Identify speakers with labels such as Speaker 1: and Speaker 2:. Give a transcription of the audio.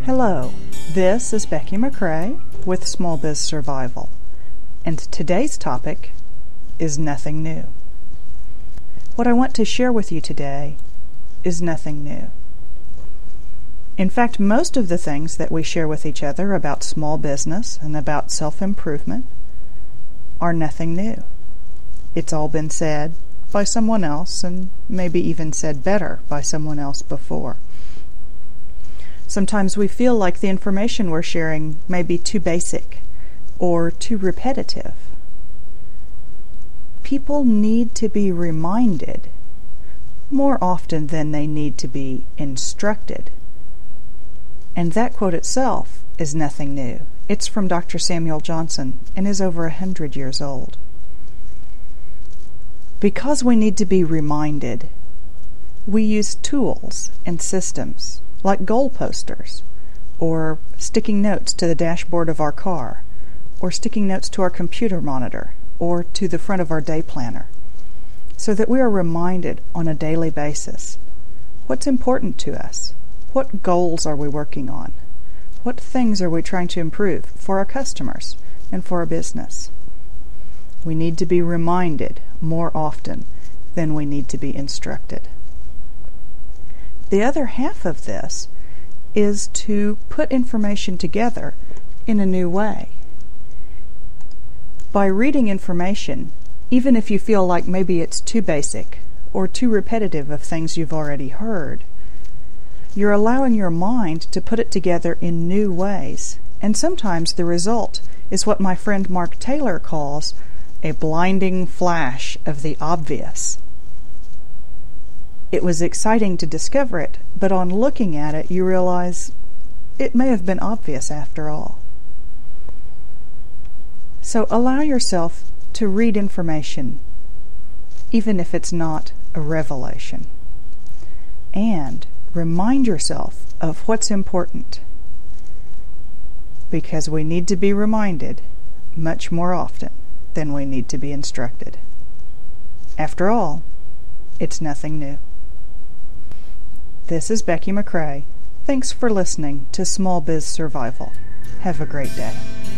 Speaker 1: Hello, this is Becky McCrae with Small Biz Survival, and today's topic is nothing new. What I want to share with you today is nothing new. In fact, most of the things that we share with each other about small business and about self-improvement are nothing new. It's all been said by someone else, and maybe even said better by someone else before. Sometimes we feel like the information we're sharing may be too basic or too repetitive. People need to be reminded more often than they need to be instructed. And that quote itself is nothing new. It's from Dr. Samuel Johnson and is over 100 years old. Because we need to be reminded, we use tools and systems like goal posters, or sticking notes to the dashboard of our car, or sticking notes to our computer monitor, or to the front of our day planner, so that we are reminded on a daily basis what's important to us, what goals are we working on, what things are we trying to improve for our customers and for our business. We need to be reminded more often than we need to be instructed. The other half of this is to put information together in a new way. By reading information, even if you feel like maybe it's too basic or too repetitive of things you've already heard, you're allowing your mind to put it together in new ways, and sometimes the result is what my friend Mark Taylor calls a blinding flash of the obvious. It was exciting to discover it, but on looking at it, you realize it may have been obvious after all. So allow yourself to read information, even if it's not a revelation. And remind yourself of what's important, because we need to be reminded much more often than we need to be instructed. After all, it's nothing new. This is Becky McCrae. Thanks for listening to Small Biz Survival. Have a great day.